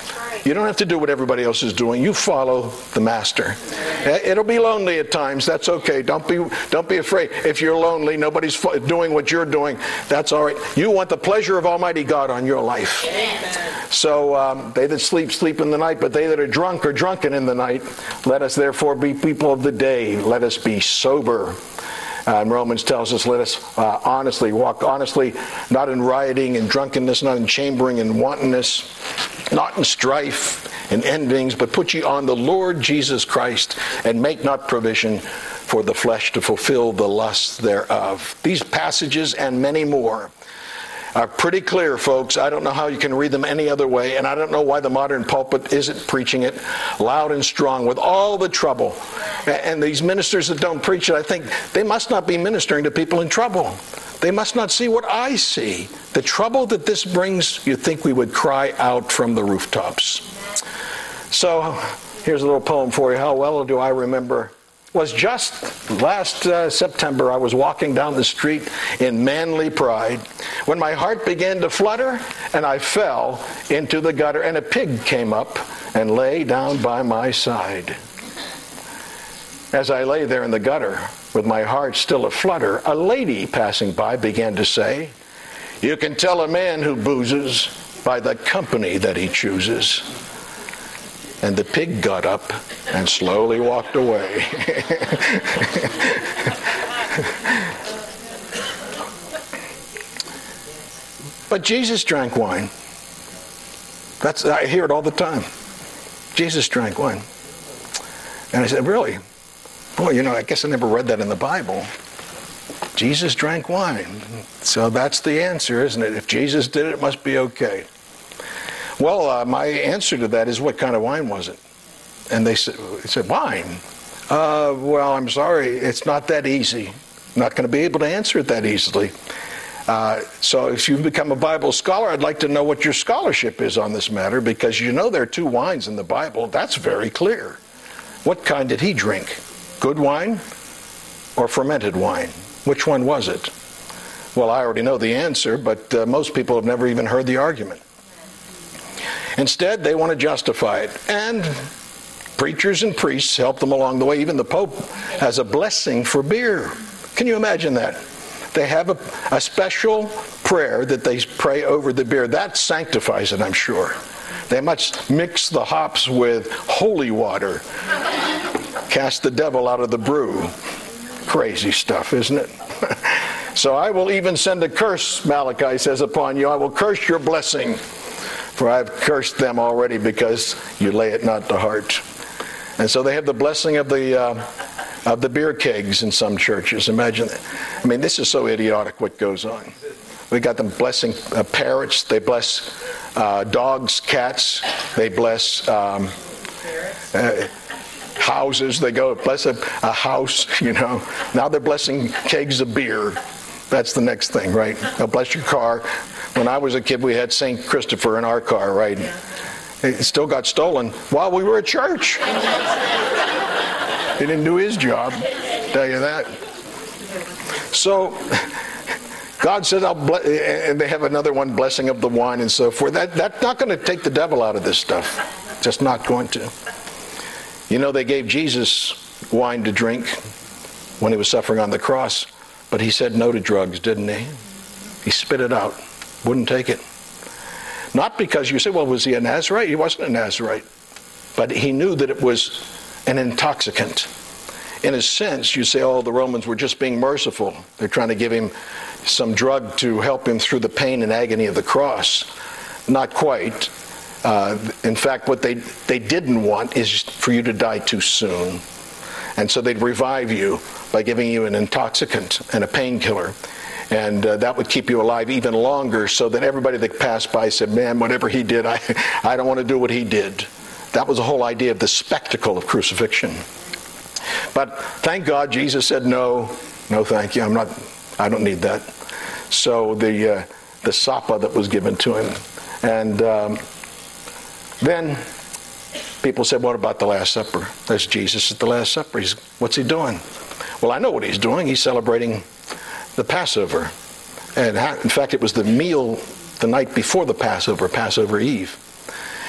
You don't have to do what everybody else is doing. You follow the Master. It'll be lonely at times. That's okay. Don't be don't be afraid. If you're lonely, nobody's doing what you're doing, that's all right. You want the pleasure of Almighty God on your life. So um, they that sleep, sleep in the night, but they that are drunk are drunken in the night. Let us therefore be people of the day. Let us be sober. Uh, and Romans tells us, let us uh, honestly walk honestly, not in rioting and drunkenness, not in chambering and wantonness, not in strife and envyings, but put ye on the Lord Jesus Christ, and make not provision for the flesh to fulfill the lusts thereof. These passages and many more are pretty clear, folks. I don't know how you can read them any other way, and I don't know why the modern pulpit isn't preaching it loud and strong with all the trouble. And these ministers that don't preach it, I think they must not be ministering to people in trouble. They must not see what I see. The trouble that this brings, you'd think we would cry out from the rooftops. So here's a little poem for you. How well do I remember? It was just last uh, September. I was walking down the street in manly pride when my heart began to flutter and I fell into the gutter, and a pig came up and lay down by my side. As I lay there in the gutter with my heart still aflutter, a lady passing by began to say, "You can tell a man who boozes by the company that he chooses." And the pig got up and slowly walked away. But Jesus drank wine. That's, I hear it all the time. Jesus drank wine. And I said, really? Boy, you know, I guess I never read that in the Bible. Jesus drank wine. So that's the answer, isn't it? If Jesus did it, it must be okay. Well, uh, my answer to that is, what kind of wine was it? And they said, they said wine? Uh, well, I'm sorry, it's not that easy. I'm not going to be able to answer it that easily. Uh, so if you become a Bible scholar, I'd like to know what your scholarship is on this matter, because you know there are two wines in the Bible. That's very clear. What kind did he drink? Good wine or fermented wine? Which one was it? Well, I already know the answer, but uh, most people have never even heard the argument. Instead, they want to justify it. And preachers and priests help them along the way. Even the Pope has a blessing for beer. Can you imagine that? They have a, a special prayer that they pray over the beer. That sanctifies it, I'm sure. They must mix the hops with holy water. Cast the devil out of the brew. Crazy stuff, isn't it? So I will even send a curse, Malachi says, upon you. I will curse your blessing. For I've cursed them already because you lay it not to heart. And so they have the blessing of the uh, of the beer kegs in some churches. Imagine that. I mean, this is so idiotic what goes on. We got them blessing uh, parrots. They bless uh, dogs, cats. They bless um, uh, houses. They go bless a, a house, you know. Now they're blessing kegs of beer. That's the next thing, right? They'll bless your car. When I was a kid, we had Saint Christopher in our car, right? It still got stolen while we were at church. He didn't do his job, tell you that. So God says, I'll bless, and they have another one, blessing of the wine and so forth. That, that's not going to take the devil out of this stuff. Just not going to. You know, they gave Jesus wine to drink when he was suffering on the cross, but he said no to drugs, didn't he? He spit it out. Wouldn't take it. Not because you say, well, was he a Nazarite? He wasn't a Nazarite. But he knew that it was an intoxicant. In a sense, you say, oh, the Romans were just being merciful. They're trying to give him some drug to help him through the pain and agony of the cross. Not quite. Uh, in fact, what they, they didn't want is for you to die too soon. And so they'd revive you by giving you an intoxicant and a painkiller. And uh, that would keep you alive even longer, so that everybody that passed by said, man, whatever he did, I, I don't want to do what he did. That was the whole idea of the spectacle of crucifixion. But thank God Jesus said, no, no thank you, I'm not, I don't need that. So the, uh, the sapa that was given to him. And um, then people said, what about the Last Supper? There's Jesus at the Last Supper. He's, what's he doing? Well, I know what he's doing. He's celebrating the Passover. And in fact, it was the meal the night before the Passover, Passover Eve.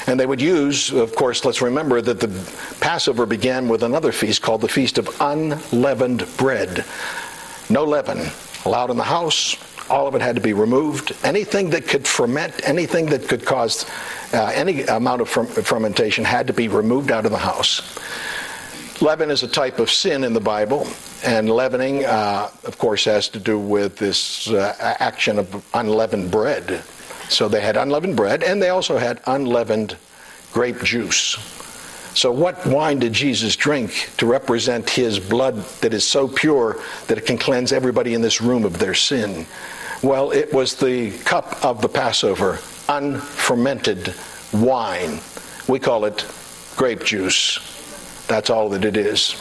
And they would use, of course, let's remember that the Passover began with another feast called the Feast of Unleavened Bread. No leaven allowed in the house. All of it had to be removed. Anything that could ferment, anything that could cause uh, any amount of fermentation had to be removed out of the house. Leaven is a type of sin in the Bible, and leavening, uh, of course, has to do with this uh, action of unleavened bread. So they had unleavened bread, and they also had unleavened grape juice. So what wine did Jesus drink to represent his blood that is so pure that it can cleanse everybody in this room of their sin? Well, it was the cup of the Passover, unfermented wine. We call it grape juice. That's all that it is.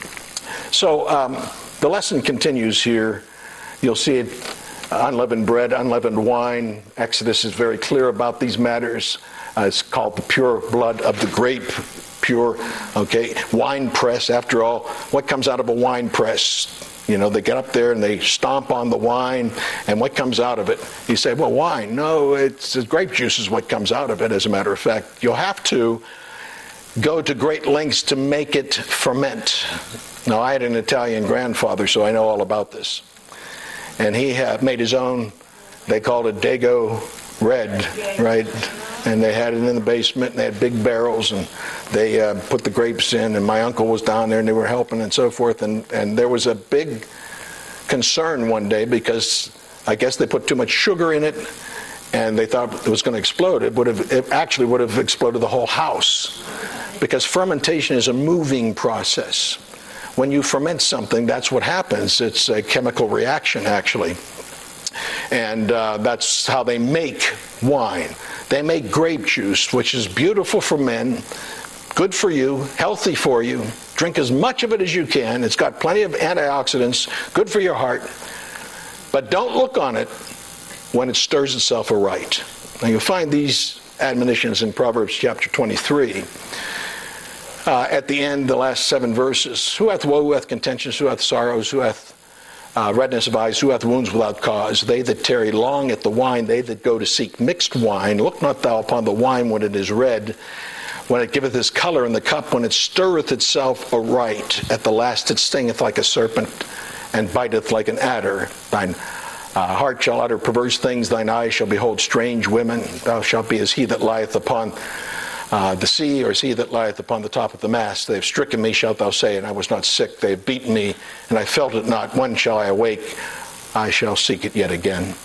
So um, the lesson continues here. You'll see it, unleavened bread, unleavened wine. Exodus is very clear about these matters. Uh, it's called the pure blood of the grape. Pure, okay, wine press. After all, what comes out of a wine press? You know, they get up there and they stomp on the wine, and what comes out of it? You say, well, wine. No, it's grape juice is what comes out of it, as a matter of fact. You'll have to go to great lengths to make it ferment. Now, I had an Italian grandfather, so I know all about this. And he had made his own, they called it Dago Red, right? And they had it in the basement, and they had big barrels, and they uh, put the grapes in, and my uncle was down there, and they were helping and so forth. And, and there was a big concern one day because I guess they put too much sugar in it, and they thought it was going to explode. It would have, it actually would have exploded the whole house, because fermentation is a moving process. When you ferment something, that's what happens. It's a chemical reaction, actually. And uh, that's how they make wine. They make grape juice, which is beautiful for men, good for you, healthy for you. Drink as much of it as you can. It's got plenty of antioxidants, good for your heart. But don't look on it when it stirs itself aright. Now you'll find these admonitions in Proverbs chapter twenty-three. Uh, at the end, the last seven verses. Who hath woe, who hath contentions, who hath sorrows, who hath uh, redness of eyes, who hath wounds without cause? They that tarry long at the wine, they that go to seek mixed wine. Look not thou upon the wine when it is red, when it giveth his color in the cup, when it stirreth itself aright. At the last it stingeth like a serpent, and biteth like an adder. Thine uh, heart shall utter perverse things, thine eyes shall behold strange women. Thou shalt be as he that lieth upon Uh, the sea, or is he that lieth upon the top of the mast. They have stricken me, shalt thou say, and I was not sick. They have beaten me, and I felt it not. When shall I awake? I shall seek it yet again.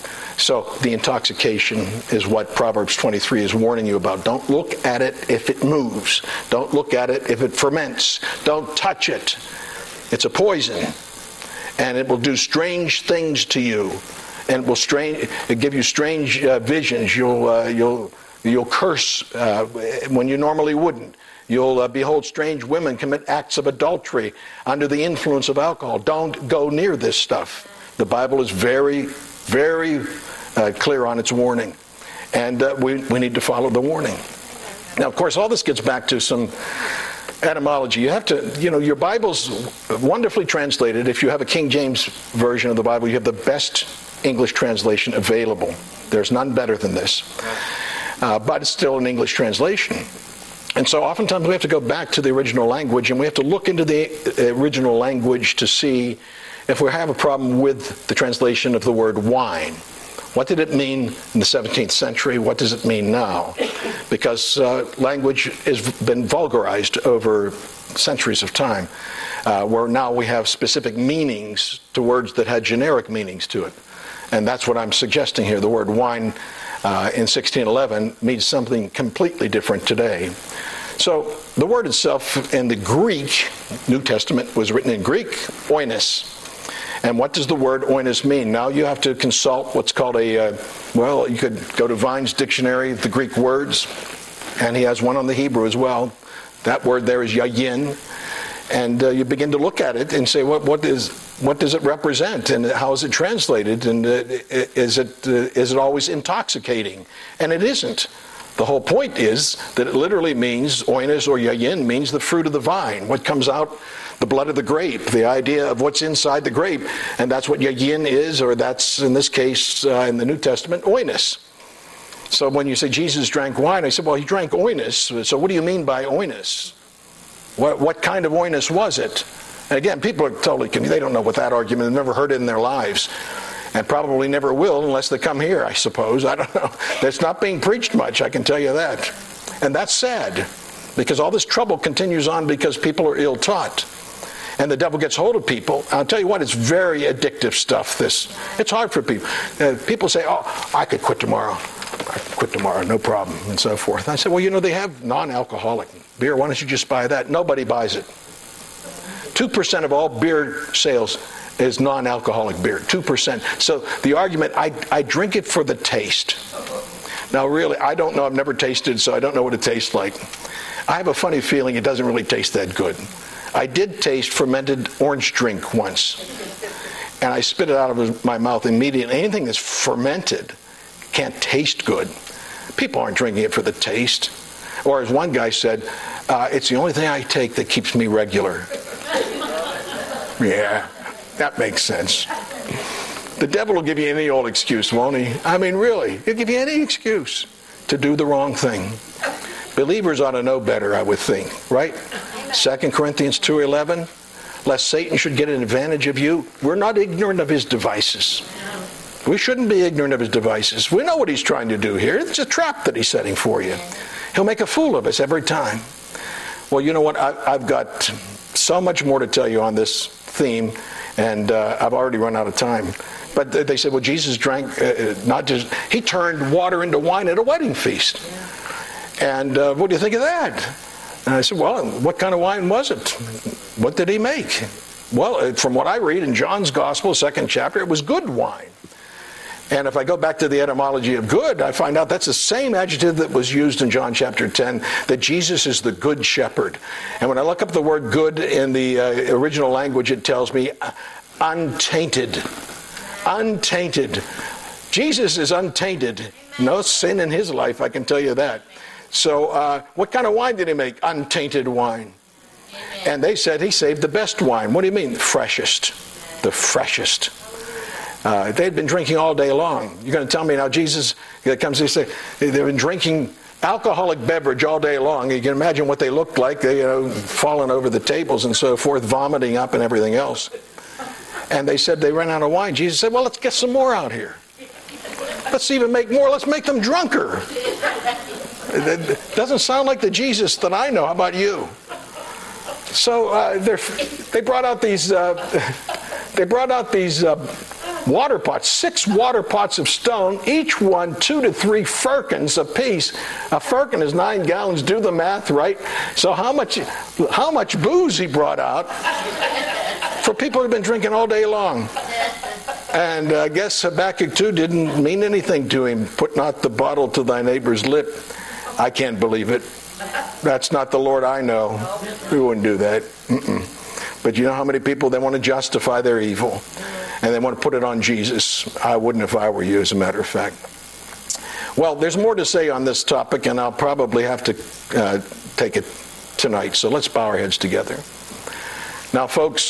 So the intoxication is what Proverbs twenty-three is warning you about. Don't look at it if it moves. Don't look at it if it ferments. Don't touch it. It's a poison, and it will do strange things to you, and it will strange, it give you strange uh, visions. You'll uh, you'll You'll curse uh, when you normally wouldn't. You'll uh, behold strange women commit acts of adultery under the influence of alcohol. Don't go near this stuff. The Bible is very, very uh, clear on its warning. And uh, we, we need to follow the warning. Now, of course, all this gets back to some etymology. You have to, you know, your Bible's wonderfully translated. If you have a King James version of the Bible, you have the best English translation available. There's none better than this. Uh, but it's still an English translation. And so oftentimes we have to go back to the original language, and we have to look into the original language to see if we have a problem with the translation of the word wine. What did it mean in the seventeenth century? What does it mean now? Because uh, language has been vulgarized over centuries of time, uh, where now we have specific meanings to words that had generic meanings to it. And that's what I'm suggesting here. The word wine Uh, in sixteen eleven means something completely different today. So the word itself in the Greek, New Testament was written in Greek, oinos. And what does the word oinos mean? Now you have to consult what's called a, uh, well, you could go to Vine's dictionary of the Greek words, and he has one on the Hebrew as well. That word there is yayin. And uh, you begin to look at it and say, what, what is, what does it represent, and how is it translated, and uh, is it uh, is it always intoxicating? And it isn't. The whole point is that it literally means, oinos or yayin means the fruit of the vine, what comes out, the blood of the grape, the idea of what's inside the grape, and that's what yayin is, or that's in this case uh, in the New Testament, oinos. So when you say Jesus drank wine, I said, well, he drank oinus. So what do you mean by oinus? What, what kind of oinus was it? And again, people are totally confused. They don't know what that argument. They've never heard it in their lives. And probably never will unless they come here, I suppose. I don't know. That's not being preached much, I can tell you that. And that's sad, because all this trouble continues on because people are ill-taught. And the devil gets hold of people. I'll tell you what, it's very addictive stuff, this. It's hard for people. Uh, people say, oh, I could quit tomorrow. I could quit tomorrow, no problem, and so forth. And I said, well, you know, they have non-alcoholic beer. Why don't you just buy that? Nobody buys it. two percent of all beer sales is non-alcoholic beer, two percent. So the argument, I, I drink it for the taste. Now, really, I don't know. I've never tasted, so I don't know what it tastes like. I have a funny feeling it doesn't really taste that good. I did taste fermented orange drink once, and I spit it out of my mouth immediately. Anything that's fermented can't taste good. People aren't drinking it for the taste. Or as one guy said, uh, it's the only thing I take that keeps me regular. Yeah, that makes sense. The devil will give you any old excuse, won't he? I mean, really, he'll give you any excuse to do the wrong thing. Believers ought to know better, I would think, right? Second Corinthians two eleven, lest Satan should get an advantage of you. We're not ignorant of his devices. We shouldn't be ignorant of his devices. We know what he's trying to do here. It's a trap that he's setting for you. He'll make a fool of us every time. Well, you know what? I, I've got so much more to tell you on this theme, and uh, I've already run out of time. But they said, well, Jesus drank, uh, not just, he turned water into wine at a wedding feast. And uh, what do you think of that? And I said, well, what kind of wine was it? What did he make? Well, from what I read in John's Gospel, second chapter, it was good wine. And if I go back to the etymology of good, I find out that's the same adjective that was used in John chapter ten, that Jesus is the good shepherd. And when I look up the word good in the uh, original language, it tells me uh, untainted. Untainted. Jesus is untainted. No sin in his life, I can tell you that. So uh, what kind of wine did he make? Untainted wine. Amen. And they said he saved the best wine. What do you mean? The freshest. The freshest. Uh, they'd been drinking all day long. You're going to tell me now Jesus comes and say they've been drinking alcoholic beverage all day long. You can imagine what they looked like. They, you know, falling over the tables and so forth, vomiting up and everything else. And they said they ran out of wine. Jesus said, well, let's get some more out here. Let's even make more. Let's make them drunker. It doesn't sound like the Jesus that I know. How about you? So uh, they brought out these. Uh, they brought out these uh, water pots, six water pots of stone, each one two to three firkins apiece. A firkin is nine gallons. Do the math, right? So how much? How much booze he brought out for people who've been drinking all day long? And I guess Habakkuk two didn't mean anything to him. Put not the bottle to thy neighbor's lip. I can't believe it. That's not the Lord I know. We wouldn't do that. Mm-mm. But you know how many people, they want to justify their evil. And they want to put it on Jesus. I wouldn't if I were you, as a matter of fact. Well, there's more to say on this topic, and I'll probably have to uh, take it tonight. So let's bow our heads together. Now, folks,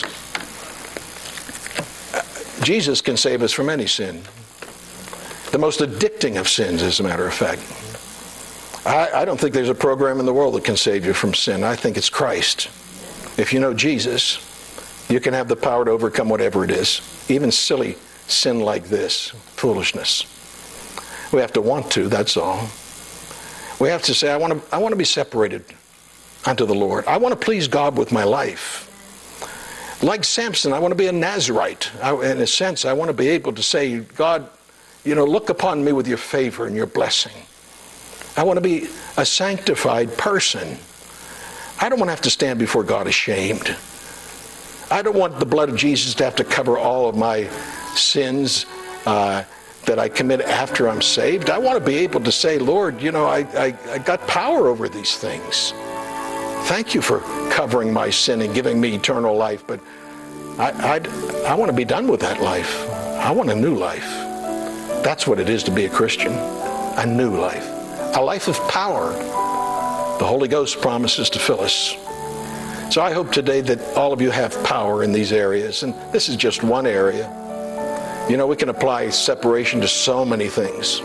Jesus can save us from any sin. The most addicting of sins, as a matter of fact. I, I don't think there's a program in the world that can save you from sin. I think it's Christ. If you know Jesus, you can have the power to overcome whatever it is. Even silly sin like this, foolishness. We have to want to, that's all. We have to say, I want to, I want to be separated unto the Lord. I want to please God with my life. Like Samson, I want to be a Nazirite. I, in a sense, I want to be able to say, God, you know, look upon me with your favor and your blessing. I want to be a sanctified person. I don't want to have to stand before God ashamed. I don't want the blood of Jesus to have to cover all of my sins uh, that I commit after I'm saved. I want to be able to say, Lord, you know, I, I, I got power over these things. Thank you for covering my sin and giving me eternal life, but I, I, I want to be done with that life. I want a new life. That's what it is to be a Christian, a new life. A life of power. The Holy Ghost promises to fill us. So I hope today that all of you have power in these areas. And this is just one area. You know, we can apply separation to so many things.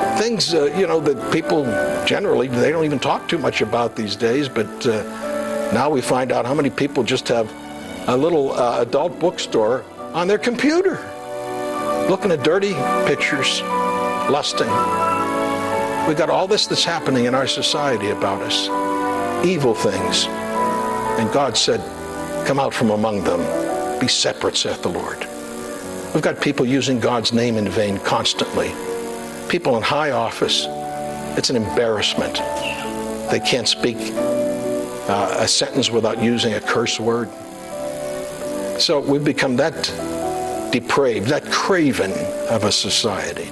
things, uh, you know, that people generally, they don't even talk too much about these days, but uh, now we find out how many people just have a little uh, adult bookstore on their computer, looking at dirty pictures, lusting. We've got all this that's happening in our society about us, evil things. And God said, come out from among them. Be separate, saith the Lord. We've got people using God's name in vain constantly. People in high office. It's an embarrassment. They can't speak uh, a sentence without using a curse word. So we've become that depraved, that craven of a society.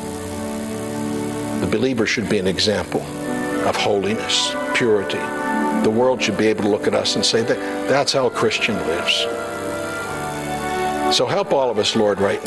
The believer should be an example of holiness, purity. The world should be able to look at us and say, that that's how a Christian lives. So help all of us, Lord, right now.